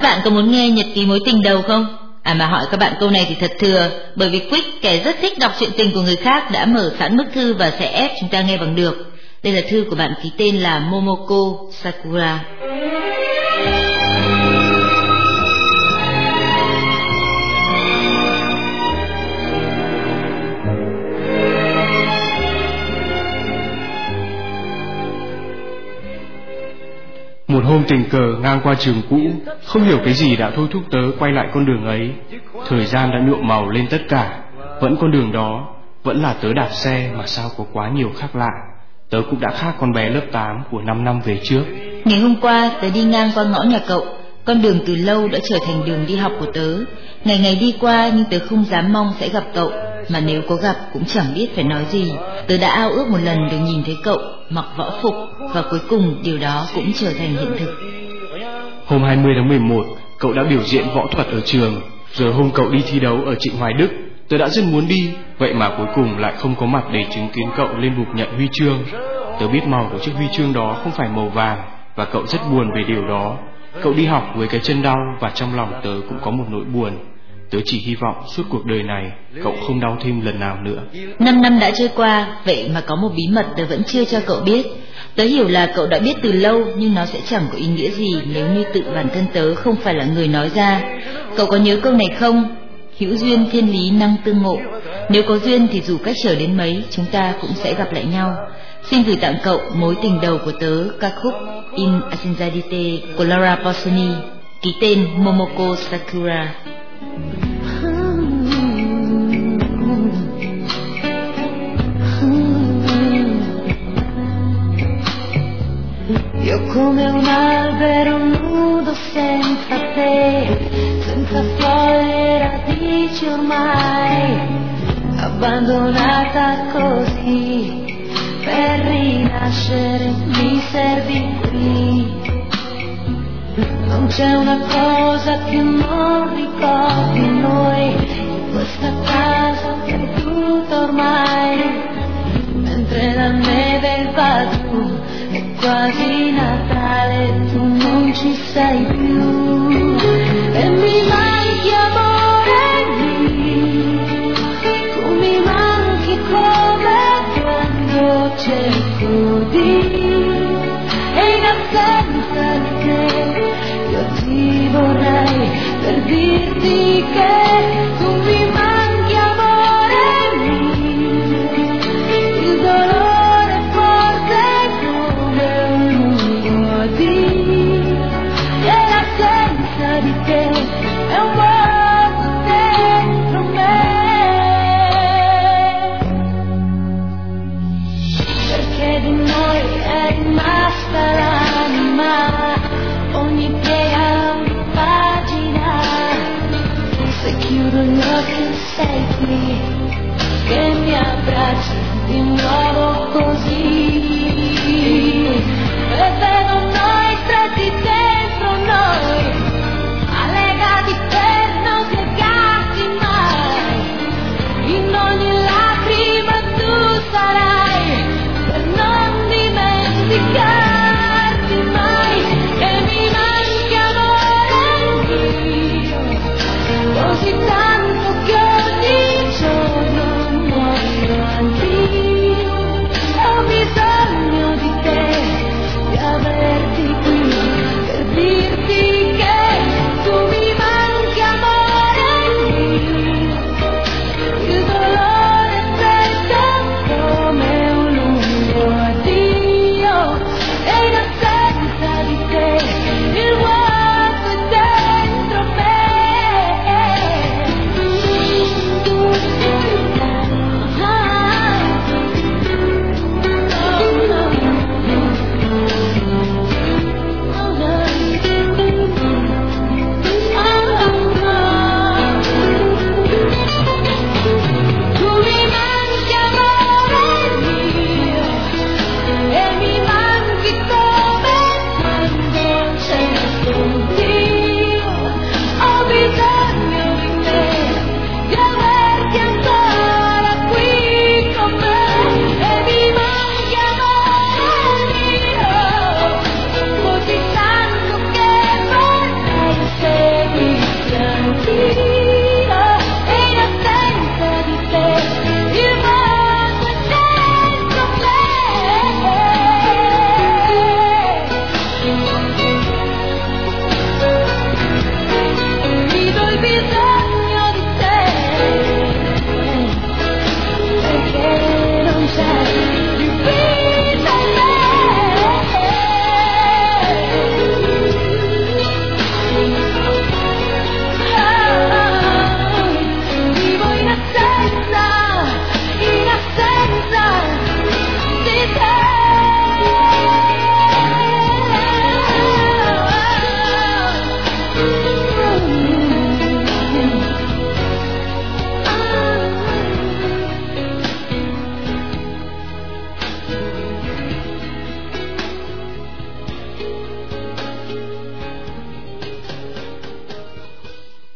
bạn có muốn nghe nhật ký mối tình đầu không? Mà hỏi các bạn câu này thì thật thừa, bởi vì Quick, kẻ rất thích đọc chuyện tình của người khác, đã mở sẵn bức thư và sẽ ép chúng ta nghe bằng được. Đây là thư của bạn ký tên là Momoko Sakura. Một hôm tình cờ ngang qua trường cũ, không hiểu cái gì đã thôi thúc tớ quay lại con đường ấy. Thời gian đã nhuộm màu lên tất cả, vẫn con đường đó, vẫn là tớ đạp xe mà sao có quá nhiều khác lạ. Tớ cũng đã khác con bé lớp 8 của 5 năm về trước. Ngày hôm qua tớ đi ngang qua ngõ nhà cậu, con đường từ lâu đã trở thành đường đi học của tớ. Ngày ngày đi qua nhưng tớ không dám mong sẽ gặp cậu, mà nếu có gặp cũng chẳng biết phải nói gì. Tớ đã ao ước một lần được nhìn thấy cậu mặc võ phục, và cuối cùng điều đó cũng trở thành hiện thực. Hôm 20 tháng 11, cậu đã biểu diễn võ thuật ở trường. Rồi hôm cậu đi thi đấu ở Trịnh Hoài Đức, tớ đã rất muốn đi, vậy mà cuối cùng lại không có mặt để chứng kiến cậu lên bục nhận huy chương. Tớ biết màu của chiếc huy chương đó không phải màu vàng, và cậu rất buồn về điều đó. Cậu đi học với cái chân đau, và trong lòng tớ cũng có một nỗi buồn. Tớ chỉ hy vọng suốt cuộc đời này cậu không đau thêm lần nào nữa. 5 năm đã trôi qua, vậy mà có một bí mật tớ vẫn chưa cho cậu biết. Tớ hiểu là cậu đã biết từ lâu, nhưng nó sẽ chẳng có ý nghĩa gì nếu như tự bản thân tớ không phải là người nói ra. Cậu có nhớ câu này không? Hữu duyên thiên lý năng tương ngộ. Nếu có duyên thì dù cách trở đến mấy, chúng ta cũng sẽ gặp lại nhau. Xin gửi tặng cậu mối tình đầu của tớ, ca khúc In Asinzadite của Laura Pausini, ký tên Momoko Sakura. Io come un albero nudo senza te, senza foglie e radici ormai, abbandonata così, per rinascere mi servi qui. Non c'è una cosa che non ricordi noi, in questa casa perduta ormai, mentre la neve va giù. È quasi Natale, tu non ci sei più, e mi manchi amore mio, tu mi manchi come quando cerco di, e in assenza di te io ti vorrei per dirti che tu mi manchi amore mio, il dolore di te è un vuoto dentro me, perché di noi è rimasta l'anima, ogni piega ogni pagina, se chiudo gli occhi sei qui, che mi abbracci di nuovo così, e vedo noi stretti te.